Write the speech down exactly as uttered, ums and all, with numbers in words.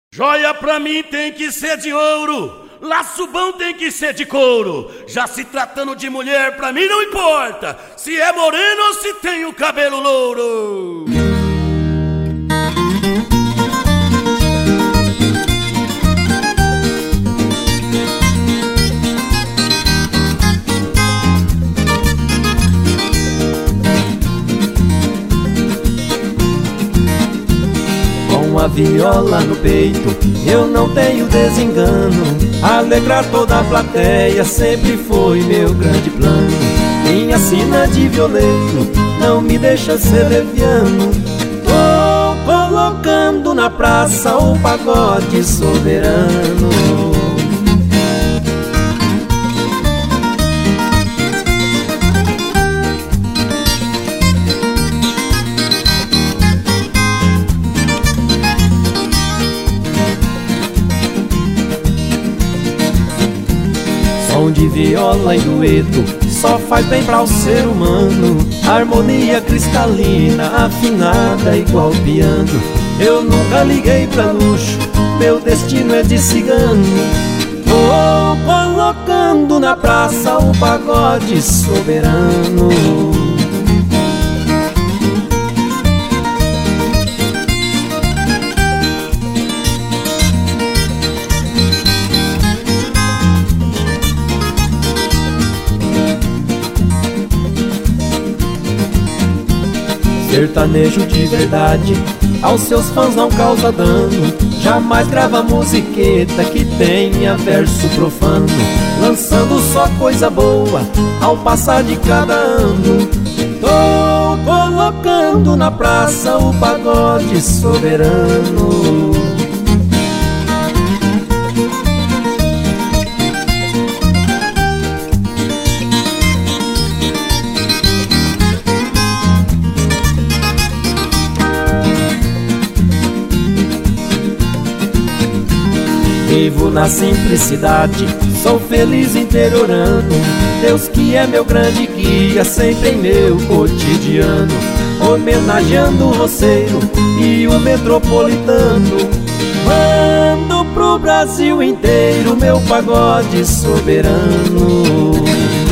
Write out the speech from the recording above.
Joia pra mim tem que ser de ouro, laço bom tem que ser de couro. Já se tratando de mulher, pra mim não importa se é moreno ou se tem o cabelo louro. Com a viola no peito, eu não tenho desengano. Alegrar toda a plateia sempre foi meu grande plano. Minha sina de violeiro não me deixa ser leviano. Tô colocando na praça o pagode soberano. Som de viola e dueto só faz bem para o ser humano. Harmonia cristalina, afinada igual piano. Eu nunca liguei pra luxo, meu destino é de cigano. Tô colocando na praça o pagode soberano. Sertanejo de verdade aos seus fãs não causa dano. Jamais grava musiqueta que tenha verso profano, lançando só coisa boa ao passar de cada ano. Tô colocando na praça o pagode soberano. Vivo na simplicidade, sou feliz interiorano. Deus que é meu grande guia, sempre em meu cotidiano. Homenageando o roceiro e o metropolitano. Mando pro Brasil inteiro meu pagode soberano.